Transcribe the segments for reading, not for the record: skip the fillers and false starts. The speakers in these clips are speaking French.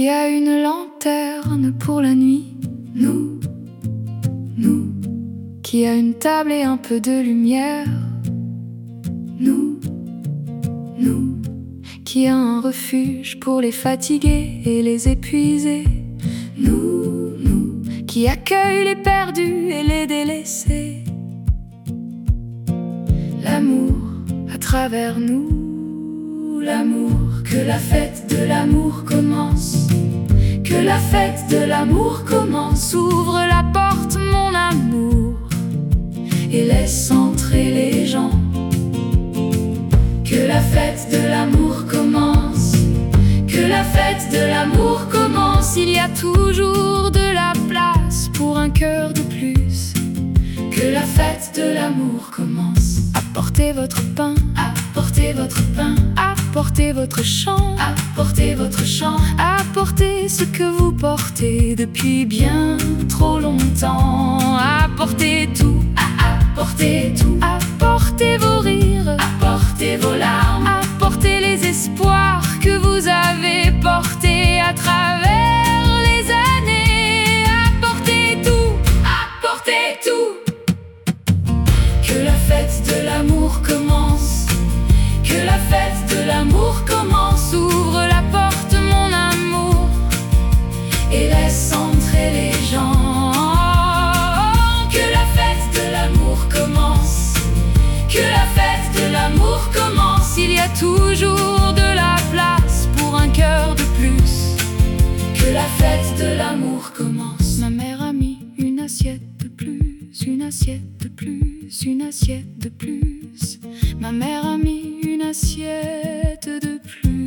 Qui a une lanterne pour la nuit? Nous. Qui a une table et un peu de lumière? Nous. Qui a un refuge pour les fatigués et les épuisés? Nous. Qui accueille les perdus et les délaissés? L'amour à travers nous, l'amour. Que la fête de l'amour commence. Que la fête de l'amour commence. Ouvre la porte, mon amour, et laisse entrer les gens. Que la fête de l'amour commence. Que la fête de l'amour commence. Il y a toujours de la place pour un cœur de plus. Que la fête de l'amour commence. Apportez votre pain, apportez votre pain, apportez votre chant, apportez votre chant, apportez ce que vous portez depuis bien trop longtemps. Apportez tout, apportez tout, apportez vos rires, apportez vos larmes, apportez les espoirs que vous avez portés à travers les années. Apportez tout, apportez tout. Que la fête de l'amour commence. Que la fête de l'amour commence. Ouvre la porte, mon amour, et laisse entrer les gens. Que la fête de l'amour commence. Que la fête de l'amour commence. Il y a toujours de la place pour un cœur de plus. Que la fête de l'amour commence. Ma mère a mis une assiette de plus, une assiette de plus, une assiette de plus. Ma mère a mis une assiette de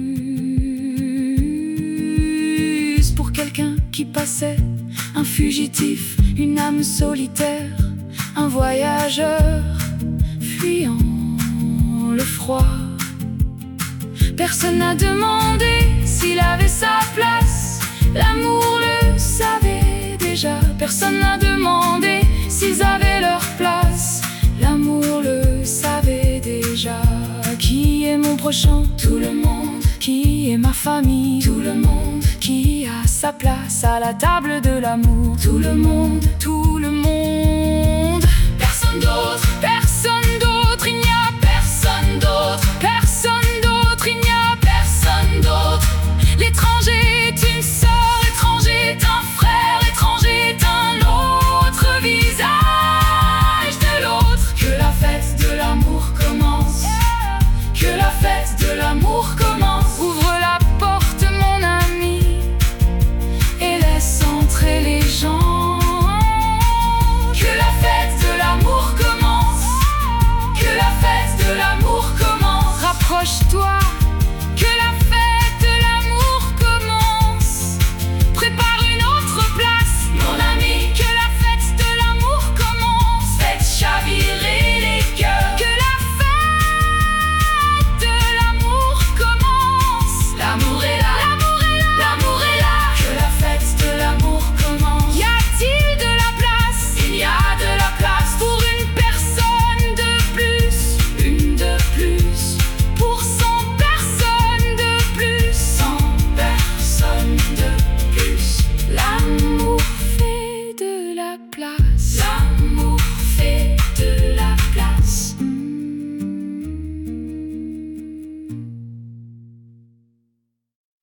plus pour quelqu'un qui passait, un fugitif, une âme solitaire, un voyageur fuyant le froid. Personne n'a demandé s'il avait sa place. L'amour le savait déjà. Personne n'a demandé s'ils avaient leur place. L'amour le savait déjà. Qui est mon prochain? Tout le monde. Qui est ma famille? Tout le monde. Qui a sa place à la table de l'amour? Tout le monde. Tout le monde. Personne d'autre. Personne d'autre. Il n'y a personne d'autre. Personne d'autre. Il n'y a personne d'autre. L'étranger est une sœur, étranger est un frère, étranger est un autre visage de l'autre. Que la fête de l'amour commence. Que la fête de l'amour commence. Ouvre la porte, mon ami, et laisse entrer les gens. Que la fête de l'amour commence. Que la fête de l'amour commence. Rapproche-toi. Que la fête de l'amour commence. Prépare une autre place, mon ami. Que la fête de l'amour commence. Faites chavirer les cœurs. Que la fête de l'amour commence. L'amour est là, l'amour est là, l'amour est là. Que la fête de l'amour commence. Y a-t-il de la place? Il y a de la place pour une personne de plus. Une de plus. Pour 100 personnes de plus. 100 personnes de plus. L'amour fait de la place.